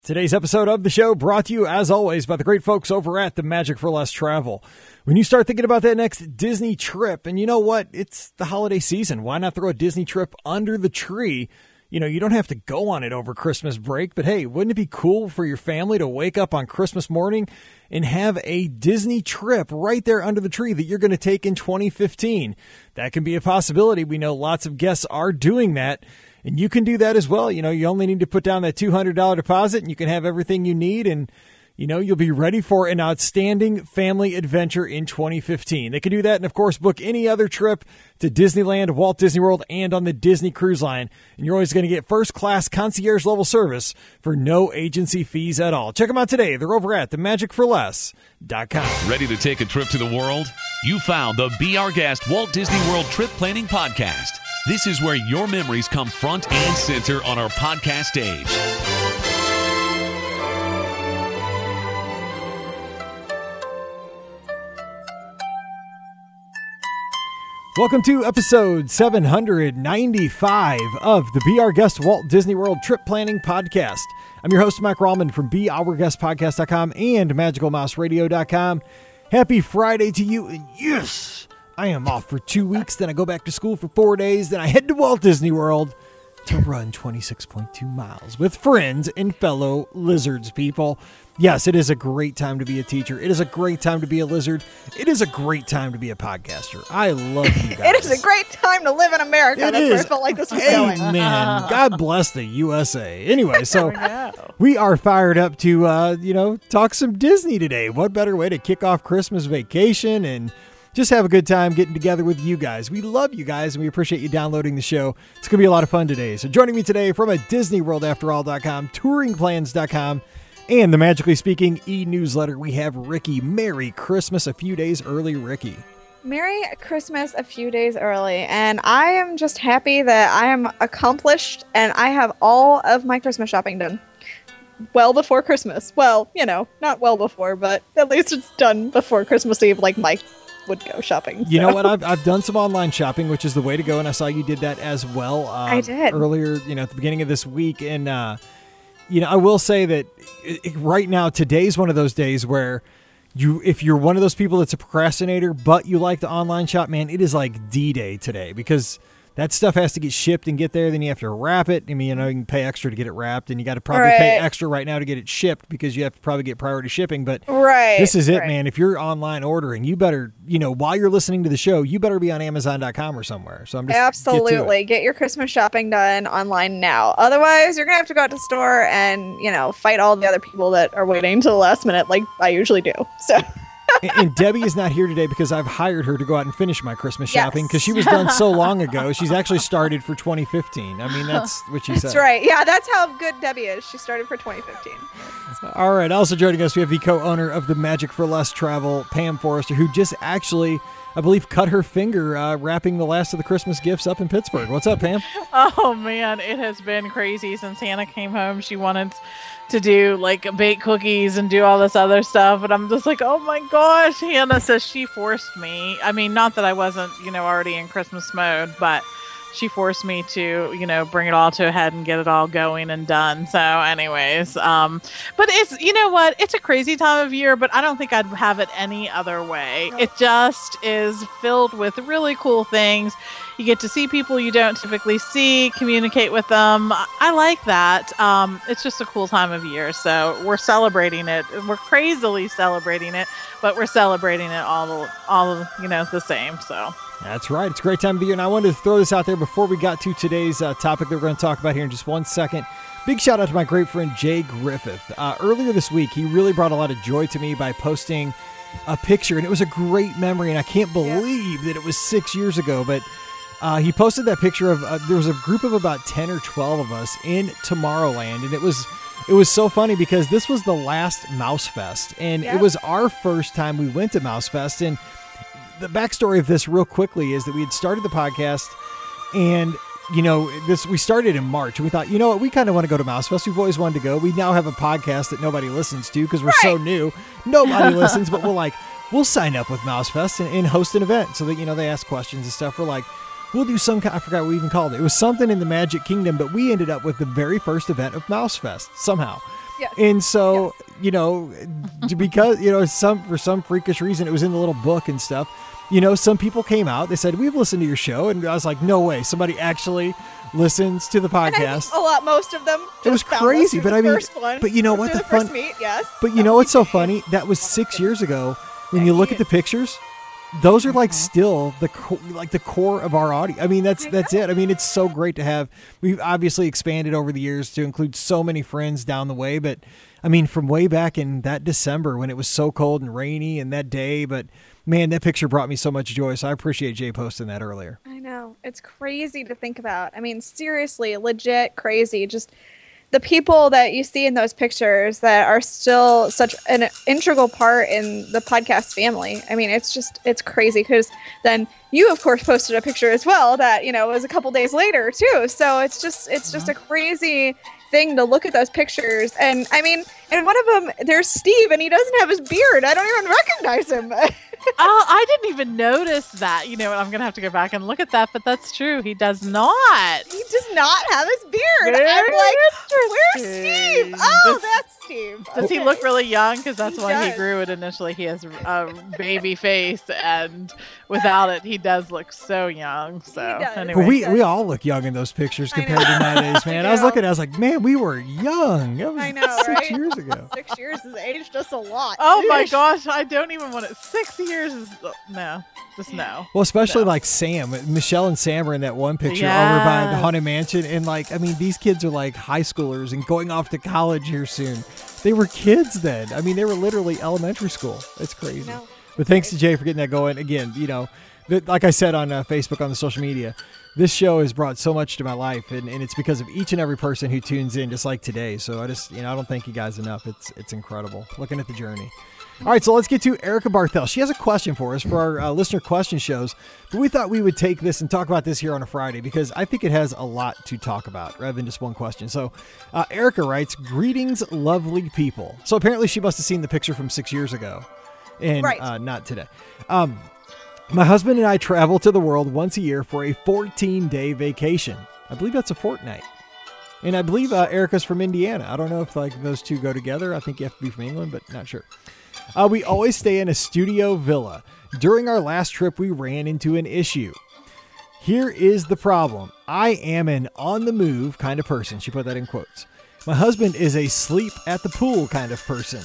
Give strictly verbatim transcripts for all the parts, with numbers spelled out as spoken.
Today's episode of the show brought to you, as always, by the great folks over at the Magic for Less Travel. When you start thinking about that next Disney trip, and you know what? It's the holiday season. Why not throw a Disney trip under the tree? You know, you don't have to go on it over Christmas break, but hey, wouldn't it be cool for your family to wake up on Christmas morning and have a Disney trip right there under the tree that you're going to take in twenty fifteen? That can be a possibility. We know lots of guests are doing that. And you can do that as well. You know, you only need to put down that two hundred dollars deposit and you can have everything you need. And, you know, you'll be ready for an outstanding family adventure in twenty fifteen. They can do that and, of course, book any other trip to Disneyland, Walt Disney World, and on the Disney Cruise Line. And you're always going to get first-class concierge level service for no agency fees at all. Check them out today. They're over at the magic for less dot com. Ready to take a trip to the world? You found the Be Our Guest Walt Disney World Trip Planning Podcast. This is where your memories come front and center on our podcast stage. Welcome to episode seven hundred ninety-five of the Be Our Guest Walt Disney World Trip Planning Podcast. I'm your host, Mike Rallman from Be Our Guest Podcast dot com and Magical Mouse Radio dot com. Happy Friday to you, and yes, I am off for two weeks, then I go back to school for four days, then I head to Walt Disney World to run twenty-six point two miles with friends and fellow lizards people. Yes, it is a great time to be a teacher. It is a great time to be a lizard. It is a great time to be a podcaster. I love you guys. It is a great time to live in America. It That's is. where I felt like this was going. Amen. God bless the U S A. Anyway, so we are fired up to, uh, you know, talk some Disney today. What better way to kick off Christmas vacation and just have a good time getting together with you guys. We love you guys, and we appreciate you downloading the show. It's going to be a lot of fun today. So joining me today from a Disney World After All dot com, touring plans dot com, and the Magically Speaking e-newsletter, we have Ricky. Merry Christmas a few days early, Ricky. Merry Christmas a few days early. And I am just happy that I am accomplished and I have all of my Christmas shopping done. Well before Christmas. Well, you know, not well before, but at least it's done before Christmas Eve, like Mike would go shopping. You so. know what? I've I've done some online shopping, which is the way to go, and I saw you did that as well. Uh, I did earlier, you know, at the beginning of this week, and uh, you know, I will say that it, it, right now, today's one of those days where you, if you're one of those people that's a procrastinator, but you like to online shop, man, it is like D-Day today because that stuff has to get shipped and get there. Then you have to wrap it. I mean, you know, you can pay extra to get it wrapped, and you got to probably right. pay extra right now to get it shipped because you have to probably get priority shipping. But right, this is it, right. man. If you're online ordering, you better, you know, while you're listening to the show, you better be on Amazon dot com or somewhere. So I'm just absolutely get, get your Christmas shopping done online now. Otherwise, you're gonna have to go out to the store and you know fight all the other people that are waiting till the last minute, like I usually do. So. and, and Debbie is not here today because I've hired her to go out and finish my Christmas shopping because yes. she was done so long ago. She's actually started for twenty fifteen. I mean, that's what she said. That's right. Yeah, that's how good Debbie is. She started for twenty fifteen. All right. Also joining us, we have the co-owner of the Magic for Less Travel, Pam Forrester, who just actually, I believe, cut her finger uh, wrapping the last of the Christmas gifts up in Pittsburgh. What's up, Pam? Oh, man, it has been crazy since Hannah came home. She wanted to do like bake cookies and do all this other stuff. And I'm just like, oh my gosh. Hannah says she forced me. I mean, not that I wasn't, you know, already in Christmas mode, but she forced me to, you know, bring it all to a head and get it all going and done. So anyways, um, but it's, you know what, it's a crazy time of year, but I don't think I'd have it any other way. It just is filled with really cool things. You get to see people you don't typically see, communicate with them. I like that. Um, it's just a cool time of year. So we're celebrating it. We're crazily celebrating it, but we're celebrating it all, all, you know, the same. So. That's right. It's a great time of the year. And I wanted to throw this out there before we got to today's uh, topic that we're going to talk about here in just one second. Big shout out to my great friend, Jay Griffith. Uh, earlier this week, he really brought a lot of joy to me by posting a picture, and it was a great memory. And I can't believe yeah. that it was six years ago, but uh, he posted that picture of, uh, there was a group of about ten or twelve of us in Tomorrowland. And it was, it was so funny because this was the last Mouse Fest, and yep. it was our first time we went to Mouse Fest. And the backstory of this real quickly is that we had started the podcast and, you know, this, we started in March and we thought, you know what, we kind of want to go to Mouse Fest. We've always wanted to go. We now have a podcast that nobody listens to because we're right. so new. Nobody listens, but we're like, we'll sign up with Mouse Fest and, and host an event so that, you know, they ask questions and stuff. We're like, we'll do some kind, I forgot what we even called it. It was something in the Magic Kingdom, but we ended up with the very first event of Mouse Fest somehow. Yes. And so, yes. you know, because, you know, some for some freakish reason, it was in the little book and stuff. You know, some people came out, they said, we've listened to your show. And I was like, no way. Somebody actually listens to the podcast. A lot, most of them. It was crazy, but I mean, but you know what? The, the fun, first meet, yes. But you know what's so funny? That was six years ago. When you look at the pictures, those are like still the co- like the core of our audience. I mean, that's that's it. I mean, it's so great to have. We've obviously expanded over the years to include so many friends down the way. But I mean, from way back in that December when it was so cold and rainy and that day, but man, that picture brought me so much joy. So I appreciate Jay posting that earlier. I know. It's crazy to think about. I mean, seriously, legit crazy. Just the people that you see in those pictures that are still such an integral part in the podcast family. I mean, it's just, it's crazy because then you, of course, posted a picture as well that, you know, was a couple days later too. So it's just, it's just a crazy thing to look at those pictures. And I mean, and one of them, there's Steve and he doesn't have his beard. I don't even recognize him. Oh, I didn't even notice that. You know, I'm going to have to go back and look at that, but that's true. He does not. He does not have his beard. Very I'm like, where's Steve? Oh, does, that's Steve. Does okay. he look really young? Because that's he why does. he grew it initially. He has a baby face, and without it, he does look so young. So, anyway. Well, we, we all look young in those pictures compared to nowadays, man. I, I was looking, I was like, man, we were young. That was I know, six right? years ago. Six years has aged us a lot. Oh my gosh, I don't even want it. Six years is no, just no. Well, especially no. like Sam, Michelle and Sam are in that one picture yes. over by the Haunted Mansion, and like, I mean, these kids are like high schoolers and going off to college here soon. They were kids then. I mean, they were literally elementary school. It's crazy. No. But thanks to Jay for getting that going. Again, you know, th- like I said on uh, Facebook, on the social media, this show has brought so much to my life, and, and it's because of each and every person who tunes in, just like today. So I just, you know, I don't thank you guys enough. It's it's incredible looking at the journey. All right, so let's get to Erica Barthel. She has a question for us for our uh, listener question shows, but we thought we would take this and talk about this here on a Friday because I think it has a lot to talk about rather than just one question. So uh, Erica writes, greetings, lovely people. So apparently she must have seen the picture from six years ago and right. uh, not today. Um, my husband and I travel to the world once a year for a fourteen-day vacation. I believe that's a fortnight. And I believe uh, Erica's from Indiana. I don't know if like those two go together. I think you have to be from England, but not sure. Uh, we always stay in a studio villa. During our last trip, we ran into an issue. Here is the problem. I am an on-the-move kind of person. She put that in quotes. My husband is a sleep at the pool kind of person.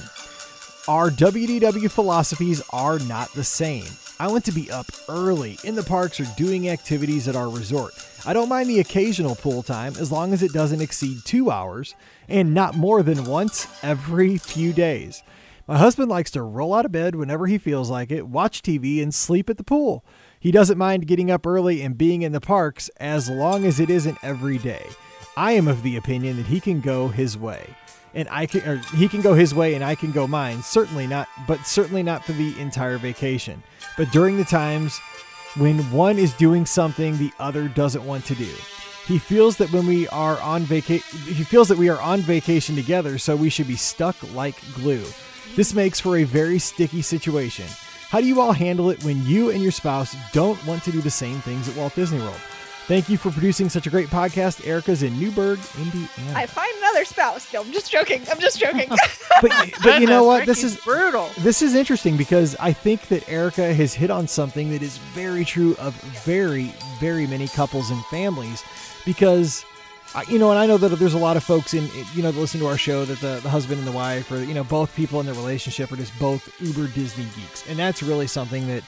Our W D W philosophies are not the same. I want to be up early in the parks or doing activities at our resort. I don't mind the occasional pool time as long as it doesn't exceed two hours and not more than once every few days. My husband likes to roll out of bed whenever he feels like it, watch T V, and sleep at the pool. He doesn't mind getting up early and being in the parks as long as it isn't every day. I am of the opinion that he can go his way, and I can, or he can go his way and I can go mine. Certainly not, but certainly not for the entire vacation. But during the times when one is doing something the other doesn't want to do. He feels that when we are on vaca- he feels that we are on vacation together, so we should be stuck like glue. This makes for a very sticky situation. How do you all handle it when you and your spouse don't want to do the same things at Walt Disney World? Thank you for producing such a great podcast. Erica's in Newburgh, Indiana. I find another spouse. No, I'm just joking. I'm just joking. but, but you know what? This is brutal. This is interesting because I think that Erica has hit on something that is very true of very, very many couples and families. Because, you know, and I know that there's a lot of folks in, you know, that listen to our show that the, the husband and the wife or, you know, both people in the relationship are just both uber Disney geeks. And that's really something that,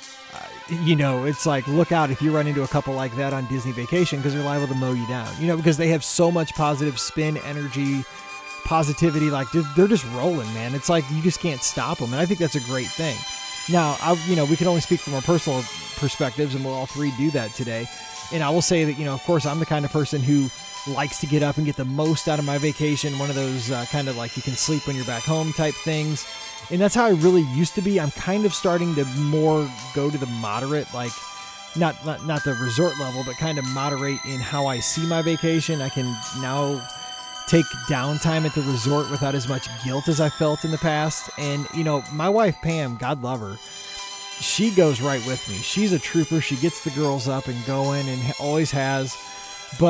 uh, you know, it's like, look out if you run into a couple like that on Disney Vacation because they're liable to mow you down, you know, because they have so much positive spin, energy, positivity. Like they're, they're just rolling, man. It's like you just can't stop them. And I think that's a great thing. Now, I, you know, we can only speak from our personal perspectives and we'll all three do that today. And I will say that, you know, of course, I'm the kind of person who likes to get up and get the most out of my vacation. One of those uh, kind of like you can sleep when you're back home type things. And that's how I really used to be. I'm kind of starting to more go to the moderate, like not, not, not the resort level, but kind of moderate in how I see my vacation. I can now take downtime at the resort without as much guilt as I felt in the past. And, you know, my wife, Pam, God love her, she goes right with me. She's a trooper. She gets the girls up and going and always has. But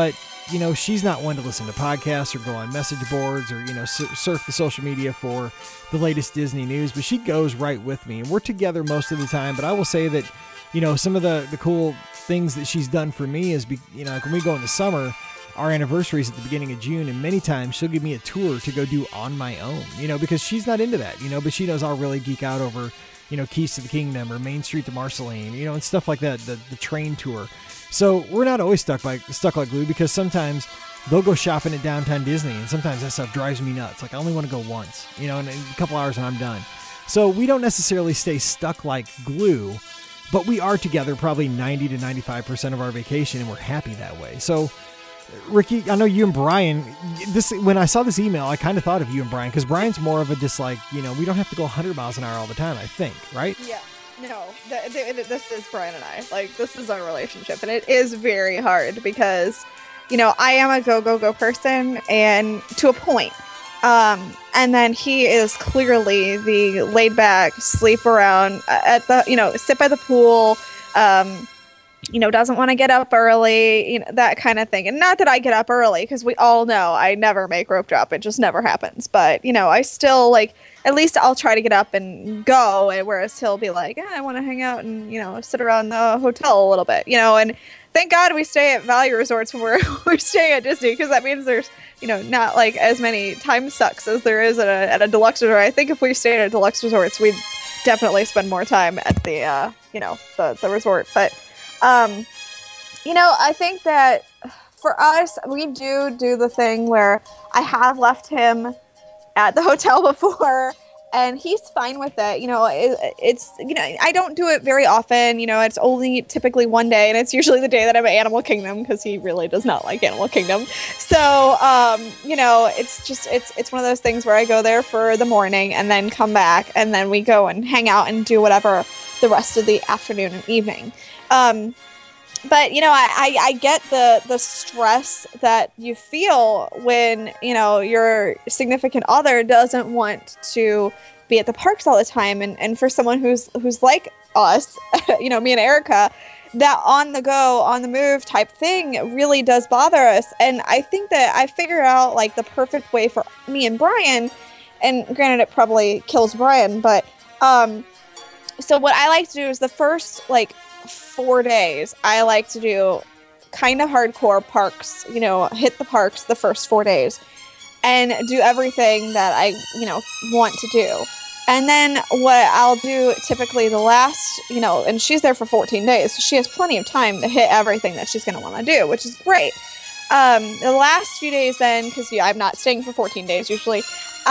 you know, she's not one to listen to podcasts or go on message boards or, you know, surf the social media for the latest Disney news, but she goes right with me, and we're together most of the time. But I will say that, you know, some of the, the cool things that she's done for me is, be, you know, like when we go in the summer, our anniversary is at the beginning of June, and many times she'll give me a tour to go do on my own, you know, because she's not into that, you know, but she knows I'll really geek out over, you know, Keys to the Kingdom or Main Street to Marceline, you know, and stuff like that, the, the train tour. So we're not always stuck by stuck like glue, because sometimes they'll go shopping at Downtown Disney, and sometimes that stuff drives me nuts. Like, I only want to go once, you know, in a couple hours and I'm done. So we don't necessarily stay stuck like glue, but we are together probably ninety to ninety-five percent of our vacation, and we're happy that way. So, Ricky, I know you and Brian, this when I saw this email, I kind of thought of you and Brian, because Brian's more of a just like, you know, we don't have to go one hundred miles an hour all the time, I think, right? Yeah. No, th- th- this is Brian and I. Like, this is our relationship, and it is very hard because, you know, I am a go, go, go person, and to a point. Um, and then he is clearly the laid back, sleep around at the, you know, sit by the pool, um, you know, doesn't want to get up early, you know, that kind of thing. And not that I get up early, because we all know I never make rope drop. It just never happens. But, you know, I still, like, at least I'll try to get up and go, and whereas he'll be like, eh, I want to hang out and, you know, sit around the hotel a little bit, you know. And thank God we stay at value resorts when we're, we're staying at Disney, because that means there's, you know, not, like, as many time sucks as there is at a, at a deluxe resort. I think if we stayed at a deluxe resorts, we'd definitely spend more time at the, uh, you know, the, the resort. But, Um, you know, I think that for us, we do do the thing where I have left him at the hotel before, and he's fine with it. You know, it, it's, you know, I don't do it very often. You know, it's only typically one day, and it's usually the day that I'm at Animal Kingdom, because he really does not like Animal Kingdom. So, um, you know, it's just, it's, it's one of those things where I go there for the morning and then come back, and then we go and hang out and do whatever the rest of the afternoon and evening. Um, but, you know, I, I, I get the, the stress that you feel when, you know, your significant other doesn't want to be at the parks all the time. And, and for someone who's, who's like us, you know, me and Erica, that on the go, on the move type thing really does bother us. And I think that I figured out, like, the perfect way for me and Brian, and granted it probably kills Brian, but, um, so what I like to do is the first, like, four days, I like to do kind of hardcore parks, you know, hit the parks the first four days and do everything that I, you know, want to do. And then what I'll do typically the last, you know, and she's there for fourteen days, so she has plenty of time to hit everything that she's going to want to do, which is great. Um, the last few days then, because yeah, I'm not staying for fourteen days usually,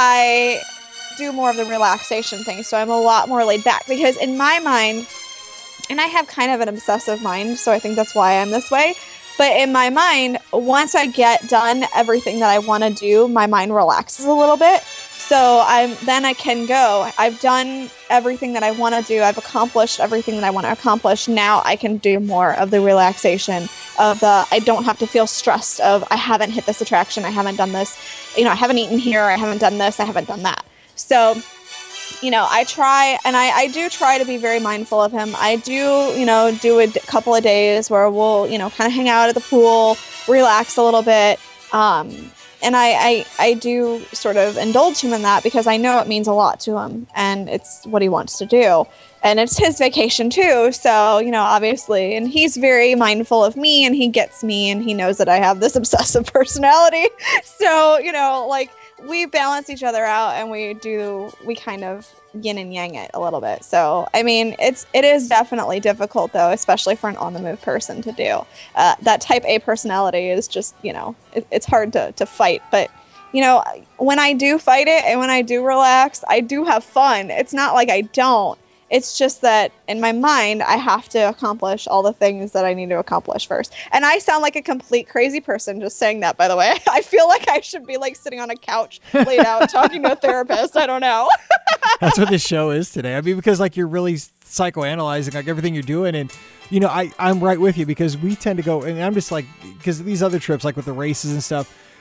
I do more of the relaxation thing, so I'm a lot more laid back, because in my mind, and I have kind of an obsessive mind, so I think that's why I'm this way, but in my mind, once I get done everything that I want to do, my mind relaxes a little bit, so I'm then I can go. I've done everything that I want to do, I've accomplished everything that I want to accomplish, now I can do more of the relaxation of the, I don't have to feel stressed of, I haven't hit this attraction, I haven't done this, you know, I haven't eaten here, I haven't done this, I haven't done that. So, you know, I try, and I, I do try to be very mindful of him. I do, you know, do a d- couple of days where we'll, you know, kind of hang out at the pool, relax a little bit. Um, and I, I, I do sort of indulge him in that, because I know it means a lot to him, and it's what he wants to do. And it's his vacation too. So, you know, obviously, and he's very mindful of me, and he gets me, and he knows that I have this obsessive personality. So, you know, like, we balance each other out, and we do, we kind of yin and yang it a little bit. So, I mean, it's, it is definitely difficult though, especially for an on the move person to do. Uh, that type A personality is just, you know, it, it's hard to, to fight, but you know, when I do fight it and when I do relax, I do have fun. It's not like I don't. It's just that in my mind, I have to accomplish all the things that I need to accomplish first. And I sound like a complete crazy person just saying that, by the way. I feel like I should be like sitting on a couch laid out talking to a therapist. I don't know. That's what this show is today. I mean, because like you're really psychoanalyzing like everything you're doing. And, you know, I, I'm right with you, because we tend to go, and I'm just like, because these other trips, like with the races and stuff,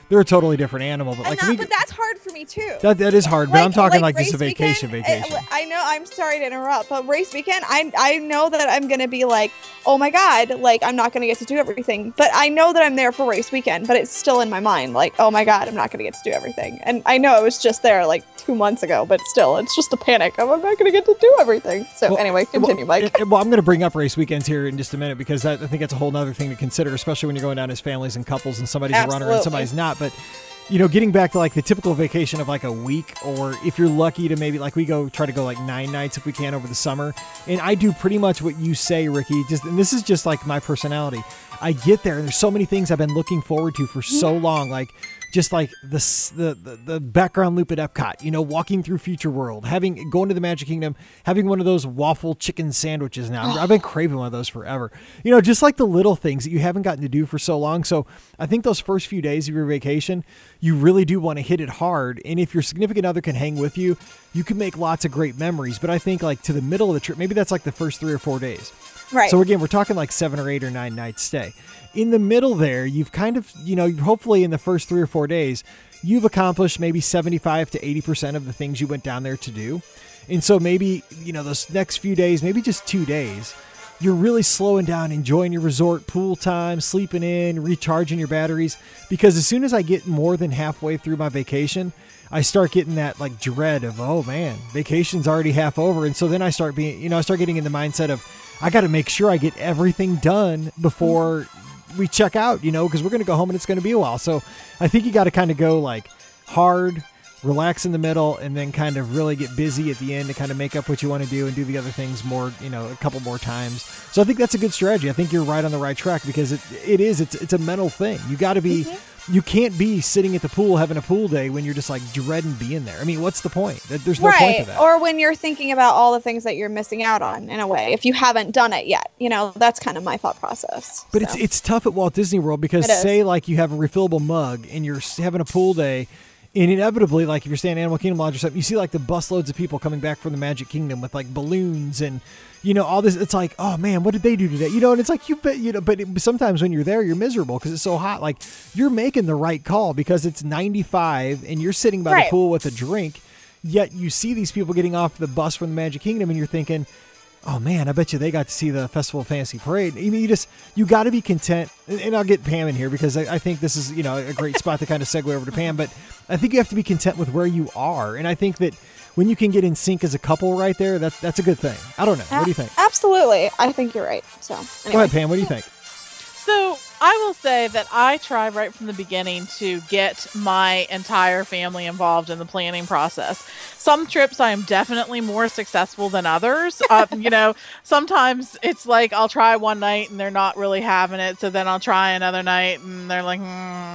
they're a totally different animal. But And like that, we, but that's hard for me too. that that is hard. But Like- I'm talking like, like this is a race vacation, weekend, vacation. I, I know. I'm sorry to interrupt, but race weekend, I I know that I'm gonna be like, oh my god, like I'm not gonna get to do everything. But I know that I'm there for race weekend, but it's still in my mind, like, oh my god, I'm not gonna get to do everything. And I know it was just there like two months ago, but still, it's just a panic. I'm not gonna get to do everything. So Well, anyway, continue, well, Mike. it- well, I'm going to bring up race weekends here in just a minute because that, I think that's a whole other thing to consider, especially when you're going down as families and couples and somebody's a runner and Absolutely. somebody's not. But, you know, getting back to like the typical vacation of like a week, or if you're lucky to maybe like we go try to go like nine nights if we can over the summer. And I do pretty much what you say, Ricky, just, and this is just like my personality. I get there and there's so many things I've been looking forward to for so long. Like, just like the, the the the background loop at Epcot, you know, walking through Future World, having going to the Magic Kingdom, having one of those waffle chicken sandwiches now. I've been craving one of those forever. You know, just like the little things that you haven't gotten to do for so long. So I think those first few days of your vacation, you really do want to hit it hard. And if your significant other can hang with you, you can make lots of great memories. But I think like to the middle of the trip, maybe that's like the first three or four days. Right. So again, we're talking like seven or eight or nine nights stay. In the middle there, you've kind of, you know, hopefully in the first three or four days, you've accomplished maybe seventy-five to eighty percent of the things you went down there to do. And so maybe, you know, those next few days, maybe just two days, you're really slowing down, enjoying your resort, pool time, sleeping in, recharging your batteries. Because as soon as I get more than halfway through my vacation, I start getting that like dread of, oh man, vacation's already half over. And so then I start being, you know, I start getting in the mindset of, I got to make sure I get everything done before we check out, you know, because we're going to go home and it's going to be a while. So I think you got to kind of go like hard, relax in the middle, and then kind of really get busy at the end to kind of make up what you want to do and do the other things more, you know, a couple more times. So I think that's a good strategy. I think you're right on the right track because it it is, it's, it's a mental thing. You got to be, mm-hmm. you can't be sitting at the pool having a pool day when you're just like dreading being there. I mean, what's the point? There's no right. point to that. Or when you're thinking about all the things that you're missing out on in a way, if you haven't done it yet, you know, that's kind of my thought process. But so. it's it's tough at Walt Disney World because say like you have a refillable mug and you're having a pool day, and inevitably, like if you're staying at Animal Kingdom Lodge or something, you see like the busloads of people coming back from the Magic Kingdom with like balloons and, you know, all this. It's like, oh man, what did they do today? You know, and it's like you bet, you know, but it, sometimes when you're there, you're miserable because it's so hot. Like you're making the right call because it's ninety-five and you're sitting by right. the pool with a drink, yet you see these people getting off the bus from the Magic Kingdom and you're thinking, oh man, I bet you they got to see the Festival of Fantasy Parade. I mean, you just, you got to be content. And I'll get Pam in here because I, I think this is, you know, a great spot to kind of segue over to Pam. But I think you have to be content with where you are. And I think that when you can get in sync as a couple right there, that's, that's a good thing. I don't know. What do you think? Absolutely. I think you're right. So anyway. Go ahead, Pam. What do you think? So I will say that I try right from the beginning to get my entire family involved in the planning process. Some trips I am definitely more successful than others. Uh, you know, sometimes it's like I'll try one night and they're not really having it. So then I'll try another night and they're like, mm,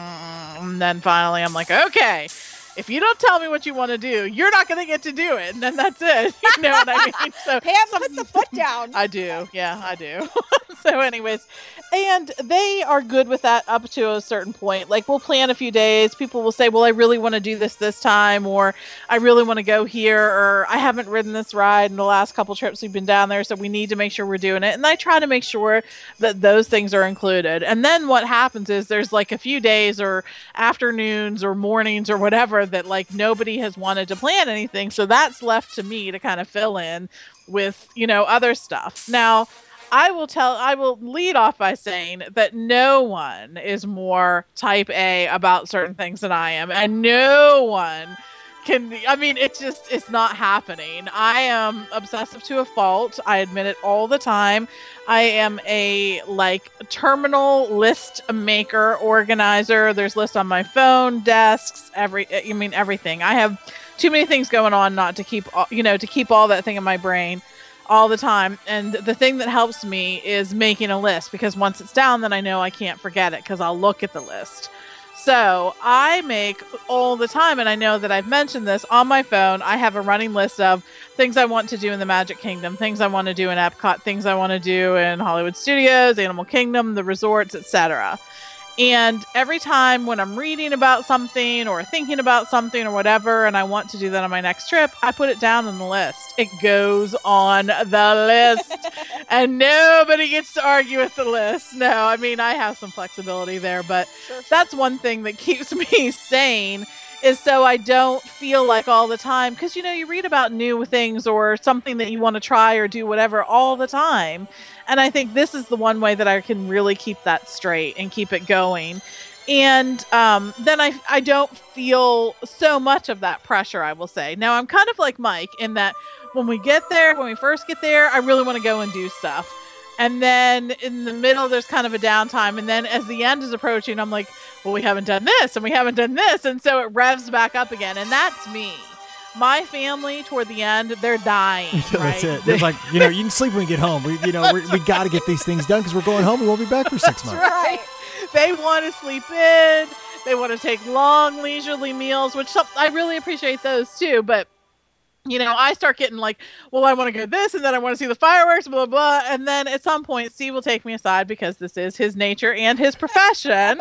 and then finally I'm like, okay, if you don't tell me what you want to do, you're not going to get to do it. And then that's it. You know what I mean? So Pam, put the foot down. I do. Yeah, I do. So anyways, and they are good with that up to a certain point. Like we'll plan a few days. People will say, well, I really want to do this this time, or I really want to go here, or I haven't ridden this ride in the last couple trips we've been down there. So we need to make sure we're doing it. And I try to make sure that those things are included. And then what happens is there's like a few days or afternoons or mornings or whatever that like nobody has wanted to plan anything. So that's left to me to kind of fill in with, you know, other stuff. Now, I will tell, I will lead off by saying that no one is more type A about certain things than I am. And no one can, I mean, it's just, it's not happening. I am obsessive to a fault. I admit it all the time. I am a like terminal list maker, organizer. There's lists on my phone, desks, every, I mean, everything. I have too many things going on not to keep, you know, to keep all that thing in my brain all the time. And the thing that helps me is making a list, because once it's down, then I know I can't forget it because I'll look at the list. So I make all the time, and I know that I've mentioned this on my phone. I have a running list of things I want to do in the Magic Kingdom, things I want to do in Epcot, things I want to do in Hollywood Studios, Animal Kingdom, the resorts, et cetera. And every time when I'm reading about something or thinking about something or whatever, and I want to do that on my next trip, I put it down on the list. It goes on the list. And nobody gets to argue with the list. No, I mean, I have some flexibility there, but sure, sure. That's one thing that keeps me sane, is so I don't feel like all the time, because, you know, you read about new things or something that you want to try or do whatever all the time. And I think this is the one way that I can really keep that straight and keep it going. And um, then I, I don't feel so much of that pressure, I will say. Now, I'm kind of like Mike in that when we get there, when we first get there, I really want to go and do stuff. And then in the middle, there's kind of a downtime. And then as the end is approaching, I'm like, well, we haven't done this and we haven't done this. And so it revs back up again. And that's me. My family, toward the end, they're dying. That's right? it. They're like, you know, you can sleep when we get home. We, you know, we're, we got to get these things done because we're going home. We won't be back for six months. Right. They want to sleep in. They want to take long, leisurely meals, which some, I really appreciate those too. But you know, I start getting like, well, I want to go this, and then I want to see the fireworks, blah, blah, blah. And then at some point, Steve will take me aside because this is his nature and his profession.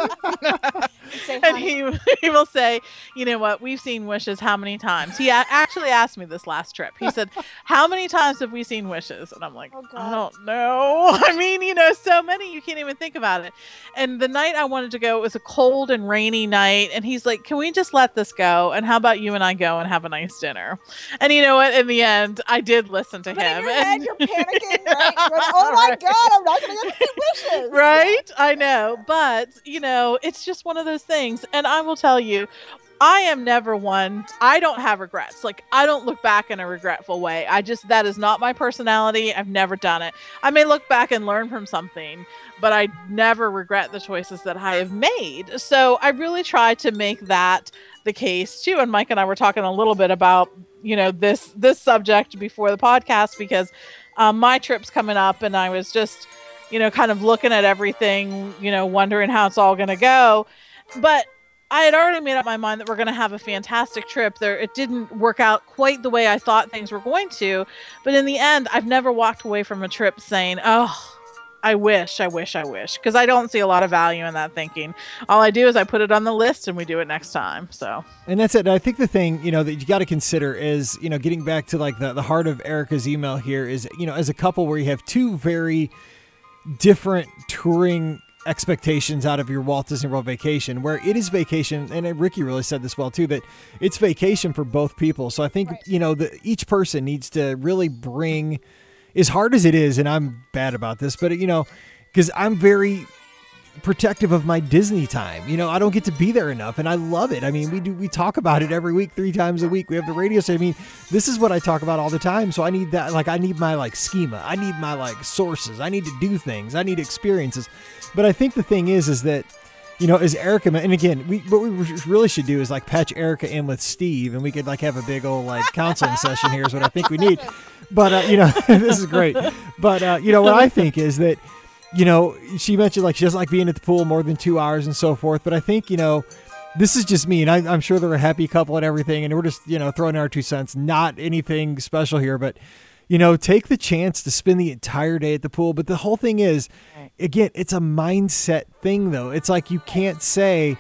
And he he will say, you know what, we've seen Wishes how many times? He a- actually asked me this last trip. He said, how many times have we seen Wishes? And I'm like, oh, I don't know. I mean, you know, so many, you can't even think about it. And the night I wanted to go, it was a cold and rainy night. And he's like, can we just let this go? And how about you and I go and have a nice dinner? And you know what? In the end, I did listen to but him. In your and head, you're panicking, right? You're like, oh my God, I'm not going to get to see Wishes. Right? I know. But, you know, it's just one of those things. And I will tell you, I am never one. I don't have regrets. Like, I don't look back in a regretful way. I just, that is not my personality. I've never done it. I may look back and learn from something, but I never regret the choices that I have made. So I really try to make that the case too. And Mike and I were talking a little bit about, you know, this, this subject before the podcast, because um, my trip's coming up and I was just, you know, kind of looking at everything, you know, wondering how it's all going to go. But I had already made up my mind that we're going to have a fantastic trip there. It didn't work out quite the way I thought things were going to. But in the end, I've never walked away from a trip saying, oh, I wish, I wish, I wish. Because I don't see a lot of value in that thinking. All I do is I put it on the list and we do it next time. So, and that's it. I think the thing, you know, that you got to consider is, you know, getting back to like the, the heart of Erica's email here is, you know, as a couple where you have two very different touring expectations out of your Walt Disney World vacation, where it is vacation, and Ricky really said this well too, that it's vacation for both people. So I think, right. you know, the, each person needs to really bring, as hard as it is, and I'm bad about this, but you know, because I'm very protective of my Disney time. You know, I don't get to be there enough, and I love it. I mean, we do we talk about it every week, three times a week. We have the radio station. I mean, this is what I talk about all the time. So I need that, like, I need my like schema. I need my like sources. I need to do things. I need experiences. But I think the thing is, is that, you know, as Erica, and again, we what we really should do is like patch Erica in with Steve, and we could like have a big old like counseling session here is what I think we need. But, uh, you know, this is great. But, uh, you know, what I think is that, you know, she mentioned like she doesn't like being at the pool more than two hours and so forth. But I think, you know, this is just me, and I, I'm sure they're a happy couple and everything, and we're just, you know, throwing in our two cents. Not anything special here, but, you know, take the chance to spend the entire day at the pool. But the whole thing is, again, it's a mindset thing, though. It's like you can't say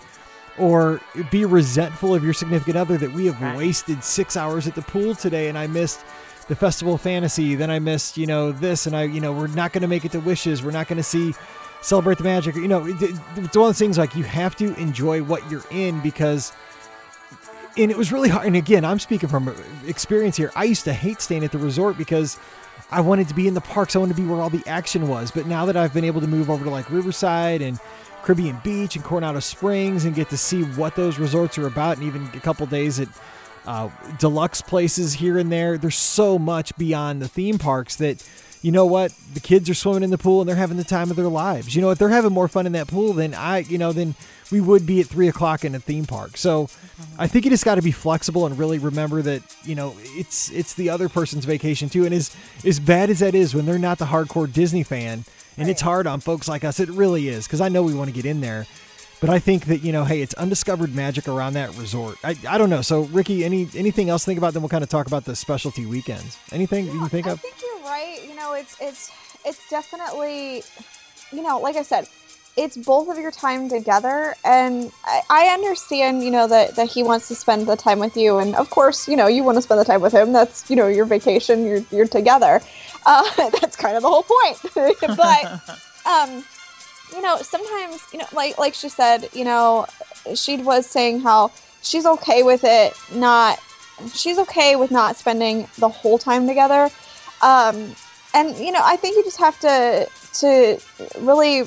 or be resentful of your significant other that we have right. wasted six hours at the pool today, and I missed the Festival of Fantasy, then I missed, you know, this, and I, you know, we're not going to make it to Wishes. We're not going to see Celebrate the Magic. You know, it, it's one of those things like you have to enjoy what you're in, because, and it was really hard. And again, I'm speaking from experience here. I used to hate staying at the resort because I wanted to be in the parks. I wanted to be where all the action was. But now that I've been able to move over to like Riverside and Caribbean Beach and Coronado Springs and get to see what those resorts are about, and even a couple days at Uh, deluxe places here and there. There's so much beyond the theme parks that, you know what, the kids are swimming in the pool and they're having the time of their lives. You know what, they're having more fun in that pool than I, you know, than we would be at three o'clock in a theme park. So I think you just got to be flexible and really remember that, you know, it's, it's the other person's vacation too. And as, as bad as that is when they're not the hardcore Disney fan, and it's hard on folks like us, it really is. 'Cause I know we want to get in there. But I think that, you know, hey, it's undiscovered magic around that resort. I I don't know. So, Ricky, any anything else to think about? Then we'll kind of talk about the specialty weekends. Anything yeah, you can think I of? I think you're right. You know, it's it's it's definitely, you know, like I said, it's both of your time together, and I, I understand, you know, that, that he wants to spend the time with you, and of course, you know, you want to spend the time with him. That's, you know, your vacation, you're, you're together. Uh, that's kind of the whole point. But, um, you know, sometimes, you know, like, like she said, you know, she was saying how she's okay with it not, she's okay with not spending the whole time together. Um, and, you know, I think you just have to, to really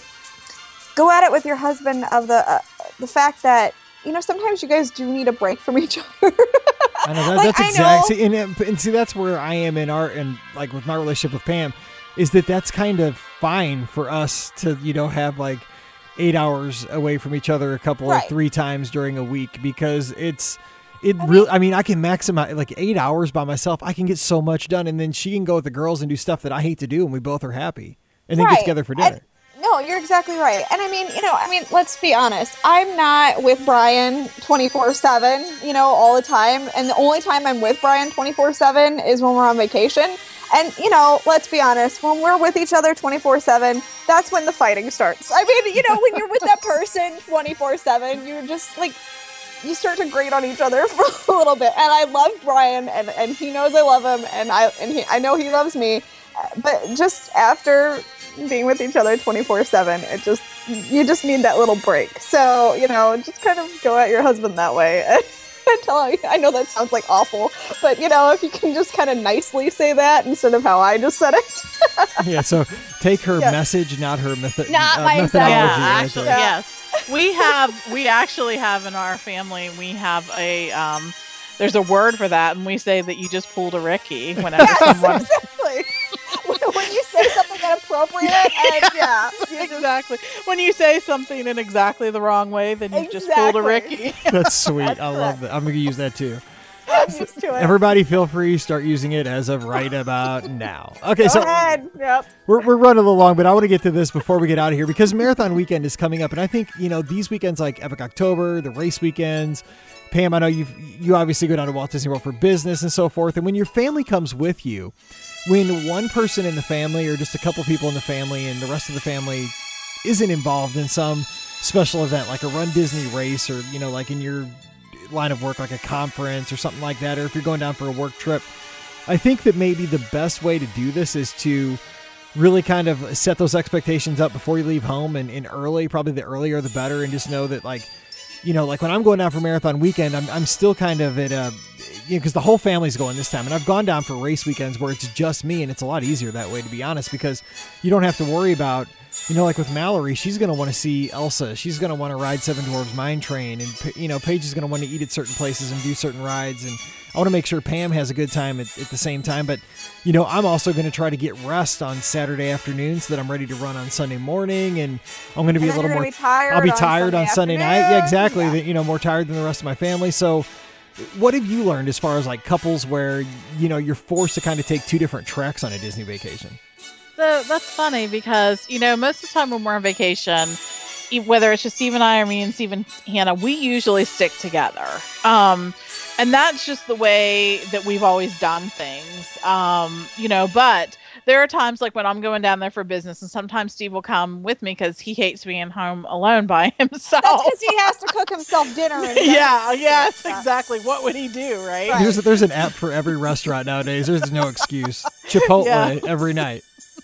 go at it with your husband of the uh, the fact that, you know, sometimes you guys do need a break from each other. I know that, like, that's exactly, and, and see, that's where I am in our, and like with my relationship with Pam, is that that's kind of fine for us to, you know, have like eight hours away from each other a couple right. or three times during a week, because it's, it I really, mean, I mean, I can maximize like eight hours by myself. I can get so much done, and then she can go with the girls and do stuff that I hate to do, and we both are happy, and then right. get together for dinner. And, no, you're exactly right. And I mean, you know, I mean, let's be honest. I'm not with Brian twenty-four seven, you know, all the time. And the only time I'm with Brian twenty-four seven is when we're on vacation. And, you know, let's be honest, when we're with each other twenty-four seven, that's when the fighting starts. I mean, you know, when you're with that person twenty-four seven, you're just like, you start to grate on each other for a little bit. And I love Brian, and, and he knows I love him, and I and he, I know he loves me. But just after being with each other twenty-four seven, it just, you just need that little break. So, you know, just kind of go at your husband that way and tell him, I know that sounds like awful, but, you know, if you can just kind of nicely say that instead of how I just said it. Yeah, so take her yeah. message, not her method- not uh, my methodology. Yeah, right actually, there. yes. We have, we actually have in our family, we have a, um, there's a word for that, and we say that you just pulled a Ricky whenever yes, someone... exactly. When you say something inappropriate, and yeah, you just, exactly. When you say something in exactly the wrong way, then you exactly. just pulled a Ricky. That's sweet. That's I love that. I'm going to use that too. I'm used to it. Everybody feel free, start using it as of right about now. Okay, Go so ahead. Yep. we're, we're running a little long, but I want to get to this before we get out of here, because Marathon Weekend is coming up, and I think, you know, these weekends like Epic October, the race weekends, Pam, I know you you obviously go down to Walt Disney World for business and so forth, and when your family comes with you, when one person in the family or just a couple people in the family and the rest of the family isn't involved in some special event, like a Run Disney race, or, you know, like in your line of work, like a conference or something like that, or if you're going down for a work trip, I think that maybe the best way to do this is to really kind of set those expectations up before you leave home, and, and early, probably the earlier the better, and just know that, like, you know, like when I'm going down for Marathon Weekend, I'm, I'm still kind of at a, you know, because the whole family's going this time, and I've gone down for race weekends where it's just me, and it's a lot easier that way, to be honest, because you don't have to worry about, you know, like with Mallory, she's going to want to see Elsa. She's going to want to ride Seven Dwarfs Mine Train, and, you know, Paige is going to want to eat at certain places and do certain rides, and I want to make sure Pam has a good time at, at the same time. But, you know, I'm also going to try to get rest on Saturday afternoon so that I'm ready to run on Sunday morning, and I'm going to be And a little then more. you're gonna be tired I'll be on tired Sunday on Sunday night. afternoon. Yeah, exactly. Yeah. The- you know, more tired than the rest of my family. So, what have you learned as far as like couples where, you know, you're forced to kind of take two different tracks on a Disney vacation? So that's funny because, you know, most of the time when we're on vacation, e- whether it's just Steve and I or me and Steve and Hannah, we usually stick together. Um, and that's just the way that we've always done things. Um, you know, but there are times like when I'm going down there for business, and sometimes Steve will come with me because he hates being home alone by himself. That's because he has to cook himself dinner. And yeah, yes, Yeah. exactly. What would he do, right? Right. There's there's an app for every restaurant nowadays. There's no excuse. Chipotle Yeah. every night.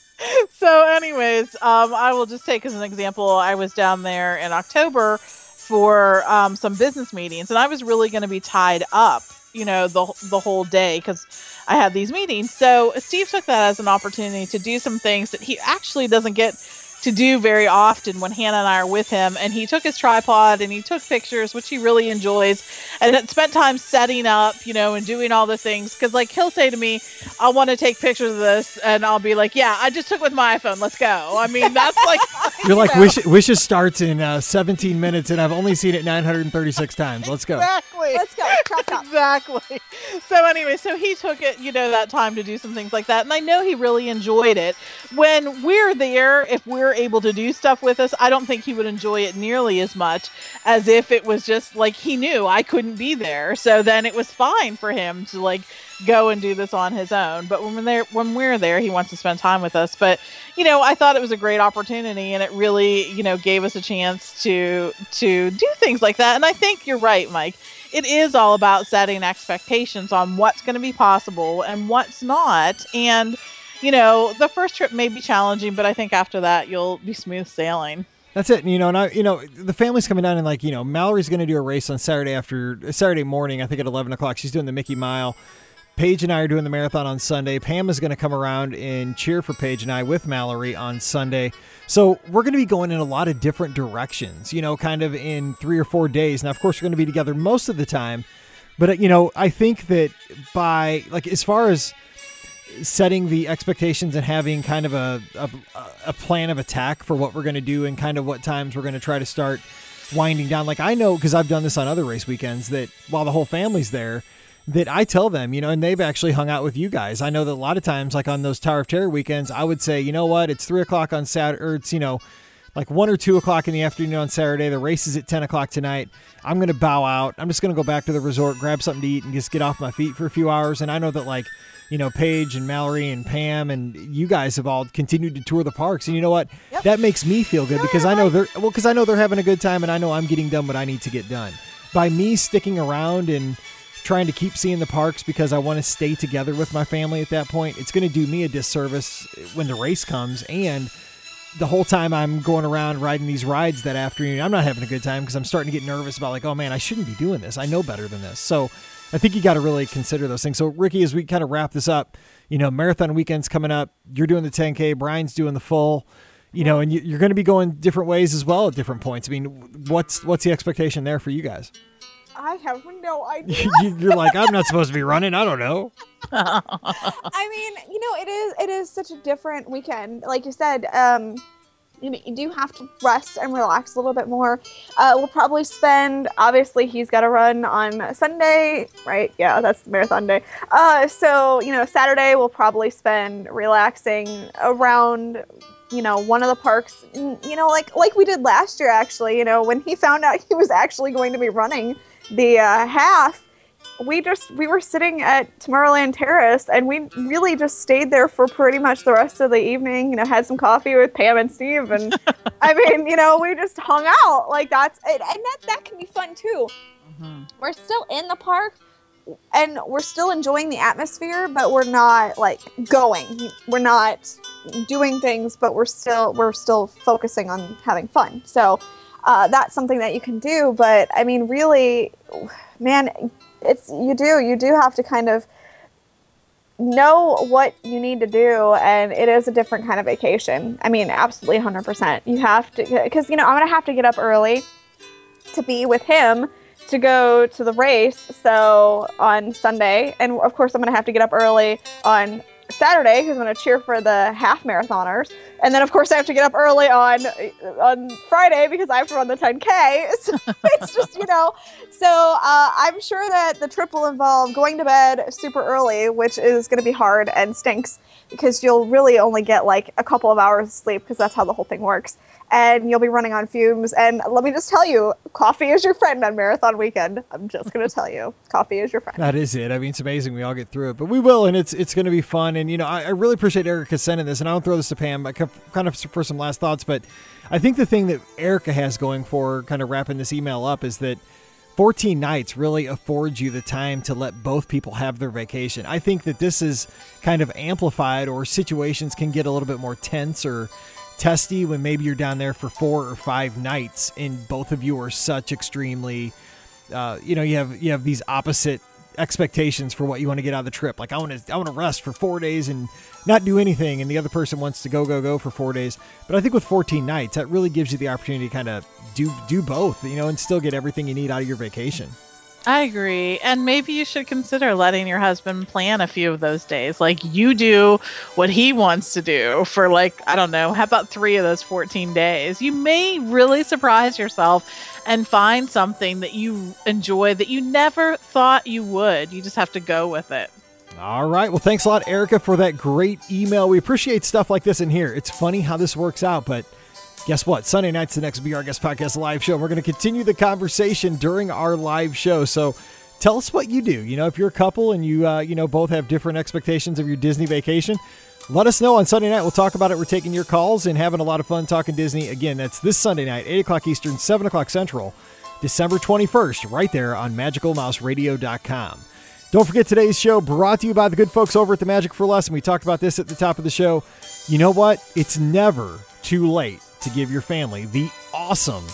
So anyways, um, I will just take as an example, I was down there in October for um, some business meetings, and I was really going to be tied up, you know, the the whole day because I had these meetings. So Steve took that as an opportunity to do some things that he actually doesn't get to do very often when Hannah and I are with him. And he took his tripod and he took pictures, which he really enjoys, and it spent time setting up, you know, and doing all the things. Cause like he'll say to me, I want to take pictures of this. And I'll be like, yeah, I just took with my iPhone. Let's go. I mean, that's like, You're like, you know. Wish, Wishes starts in uh, seventeen minutes, and I've only seen it nine hundred thirty-six times. Let's go. Exactly. Let's go. Chop, chop. Exactly. So anyway, so he took it, you know, that time to do some things like that. And I know he really enjoyed it. When we're there, if we're there able to do stuff with us, I don't think he would enjoy it nearly as much as if it was just like he knew I couldn't be there. So then it was fine for him to like go and do this on his own. But when we're there, when we're there, he wants to spend time with us. But, you know, I thought it was a great opportunity, and it really, you know, gave us a chance to to do things like that. And I think you're right, Mike. It is all about setting expectations on what's going to be possible and what's not. And, you know, the first trip may be challenging, but I think after that you'll be smooth sailing. That's it. You know, and I, you know, the family's coming down, and like, you know, Mallory's going to do a race on Saturday after Saturday morning, I think at eleven o'clock. She's doing the Mickey Mile. Paige and I are doing the marathon on Sunday. Pam is going to come around and cheer for Paige and I with Mallory on Sunday. So we're going to be going in a lot of different directions, you know, kind of in three or four days. Now, of course, we're going to be together most of the time. But, you know, I think that by, like, as far as setting the expectations and having kind of a, a, a plan of attack for what we're going to do and kind of what times we're going to try to start winding down. Like, I know, because I've done this on other race weekends, that while the whole family's there, that I tell them, you know, and they've actually hung out with you guys. I know that a lot of times, like on those Tower of Terror weekends, I would say, you know what, it's three o'clock on Saturday, or it's, you know, like one or two o'clock in the afternoon on Saturday. The race is at ten o'clock tonight. I'm going to bow out. I'm just going to go back to the resort, grab something to eat, and just get off my feet for a few hours. And I know that, like, you know, Paige and Mallory and Pam and you guys have all continued to tour the parks. And you know what? Yep. That makes me feel good because I know they're, well, because I know they're having a good time, and I know I'm getting done what I need to get done. By me sticking around and trying to keep seeing the parks because I want to stay together with my family at that point, it's going to do me a disservice when the race comes. And the whole time I'm going around riding these rides that afternoon, I'm not having a good time because I'm starting to get nervous about, like, oh man, I shouldn't be doing this. I know better than this. So I think you got to really consider those things. So Ricky, as we kind of wrap this up, you know, marathon weekend's coming up. You're doing the ten K, Brian's doing the full, you know, and you're going to be going different ways as well at different points. I mean, what's, what's the expectation there for you guys? I have no idea. You're like, I'm not supposed to be running. I don't know. I mean, you know, it is it is such a different weekend. Like you said, um, you know, you do have to rest and relax a little bit more. Uh, we'll probably spend, obviously, he's got to run on Sunday, right? Yeah, that's the marathon day. Uh, so, you know, Saturday we'll probably spend relaxing around, you know, one of the parks, you know, like like we did last year, actually. You know, when he found out he was actually going to be running the uh, half, we just we were sitting at Tomorrowland Terrace, and we really just stayed there for pretty much the rest of the evening. You know, had some coffee with Pam and Steve, and I mean, you know, we just hung out. Like, that's and that that can be fun too. Mm-hmm. We're still in the park, and we're still enjoying the atmosphere, but we're not like going. We're not doing things, but we're still we're still focusing on having fun. So uh, that's something that you can do. But I mean, really, man, it's you do you do have to kind of know what you need to do, and it is a different kind of vacation. I mean, absolutely one hundred percent. You have to, because you know I'm gonna have to get up early to be with him to go to the race, so on Sunday, and of course I'm going to have to get up early on Saturday because I'm going to cheer for the half marathoners, and then of course I have to get up early on on Friday because I have to run the ten K. So it's just, you know, so uh, I'm sure that the trip will involve going to bed super early, which is going to be hard and stinks because you'll really only get like a couple of hours of sleep because that's how the whole thing works. And you'll be running on fumes. And let me just tell you, coffee is your friend on marathon weekend. I'm just going to tell you, coffee is your friend. That is it. I mean, it's amazing we all get through it, but we will, and it's it's going to be fun. And, you know, I, I really appreciate Erica sending this, and I'll throw this to Pam kind of for some last thoughts. But I think the thing that Erica has going for her, kind of wrapping this email up, is that fourteen nights really affords you the time to let both people have their vacation. I think that this is kind of amplified, or situations can get a little bit more tense or testy when maybe you're down there for four or five nights and both of you are such extremely, uh, you know, you have you have these opposite expectations for what you want to get out of the trip. Like, I want to I want to rest for four days and not do anything, and the other person wants to go go go for four days. But I think with fourteen nights, that really gives you the opportunity to kind of do do both, you know, and still get everything you need out of your vacation. I agree. And maybe you should consider letting your husband plan a few of those days. Like, you do what he wants to do for, like, I don't know, how about three of those fourteen days? You may really surprise yourself and find something that you enjoy that you never thought you would. You just have to go with it. All right. Well, thanks a lot, Erica, for that great email. We appreciate stuff like this in here. It's funny how this works out, but Guess what? Sunday night's the next Be Our Guest Podcast live show. We're going to continue the conversation during our live show. So tell us what you do. You know, if you're a couple and you, uh, you know, both have different expectations of your Disney vacation, let us know on Sunday night. We'll talk about it. We're taking your calls and having a lot of fun talking Disney. Again, that's this Sunday night, eight o'clock Eastern, seven o'clock Central, December twenty-first, right there on magical mouse radio dot com. Don't forget today's show brought to you by the good folks over at the Magic for Less. And we talked about this at the top of the show. You know what? It's never too late to give your family the awesome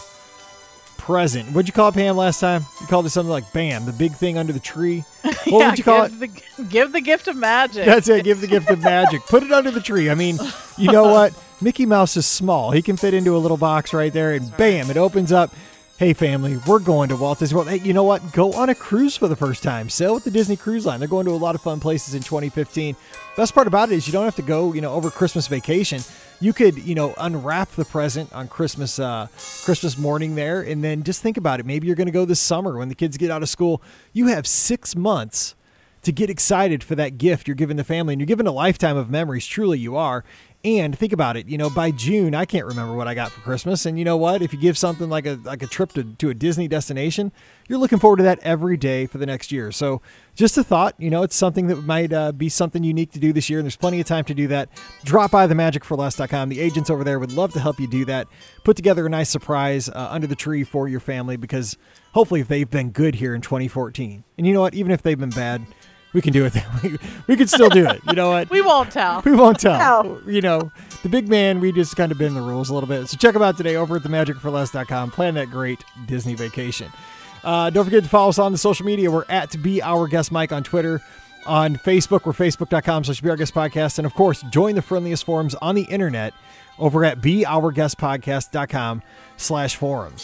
present. What'd you call it, Pam, last time? You called it something like BAM, the big thing under the tree. What yeah, would you call give it? The, give the gift of magic. That's it. Give the gift of magic. Put it under the tree. I mean, you know what? Mickey Mouse is small. He can fit into a little box right there, and bam, it opens up. Hey, family, we're going to Walt Disney World. Hey, you know what? Go on a cruise for the first time. Sail with the Disney Cruise Line. They're going to a lot of fun places in twenty fifteen. Best part about it is you don't have to go, you know, over Christmas vacation. You could, you know, unwrap the present on Christmas uh, Christmas morning there, and then just think about it. Maybe you're going to go this summer when the kids get out of school. You have six months to get excited for that gift you're giving the family, and you're giving a lifetime of memories. Truly, you are. And think about it, you know, by June, I can't remember what I got for Christmas. And you know what? If you give something like a like a trip to, to a Disney destination, you're looking forward to that every day for the next year. So just a thought, you know, it's something that might uh, be something unique to do this year. And there's plenty of time to do that. Drop by the magic for less dot com. The agents over there would love to help you do that. Put together a nice surprise uh, under the tree for your family, because hopefully if they've been good here in twenty fourteen. And you know what? Even if they've been bad, we can do it. We, we can still do it. You know what? We won't tell. We won't tell. No. You know, the big man, we just kind of bend the rules a little bit. So check them out today over at the magic for less dot com. Plan that great Disney vacation. Uh, don't forget to follow us on the social media. We're at Be Our Guest Mike on Twitter. On Facebook, we're facebook dot com slash Be Our Guest Podcast. And, of course, join the friendliest forums on the internet over at be our guest podcast dot com slash forums.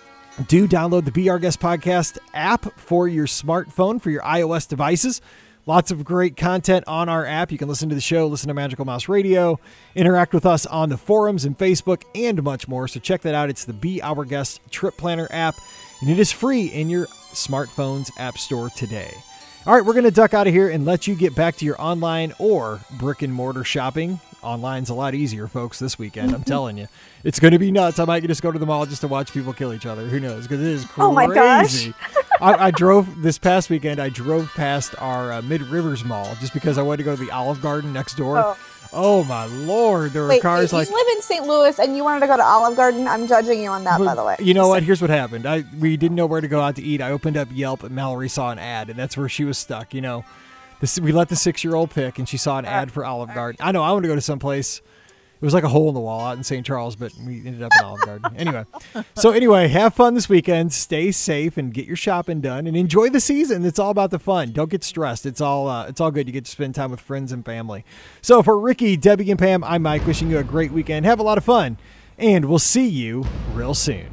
Do download the Be Our Guest Podcast app for your smartphone, for your iOS devices. Lots of great content on our app. You can listen to the show, listen to Magical Mouse Radio, interact with us on the forums and Facebook, and much more. So check that out. It's the Be Our Guest Trip Planner app, and it is free in your smartphone's app store today. All right, we're going to duck out of here and let you get back to your online or brick and mortar shopping. Online's a lot easier, folks, this weekend. I'm telling you. It's going to be nuts. I might just go to the mall just to watch people kill each other. Who knows? Because it is crazy. Oh, my gosh. I, I drove this past weekend. I drove past our uh, Mid Rivers Mall just because I wanted to go to the Olive Garden next door. Oh, oh my Lord. There were Wait, cars you like... live in Saint Louis and you wanted to go to Olive Garden? I'm judging you on that, by the way. You know what? Here's what happened. I We didn't know where to go out to eat. I opened up Yelp and Mallory saw an ad, and that's where she was stuck, you know. This, we let the six-year-old pick, and she saw an ad for Olive Garden. I know. I want to go to someplace. It was like a hole in the wall out in Saint Charles, but we ended up in Olive Garden. Anyway, so anyway, have fun this weekend. Stay safe and get your shopping done, and enjoy the season. It's all about the fun. Don't get stressed. It's all uh, it's all good. You get to spend time with friends and family. So for Ricky, Debbie, and Pam, I'm Mike. Wishing you a great weekend. Have a lot of fun, and we'll see you real soon.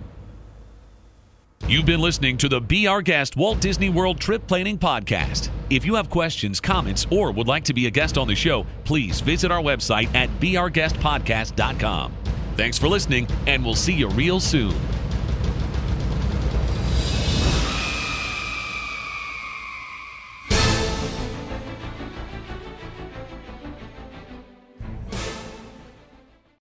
You've been listening to the Be Our Guest Walt Disney World Trip Planning Podcast. If you have questions, comments, or would like to be a guest on the show, please visit our website at be our guest podcast dot com. Thanks for listening, and we'll see you real soon.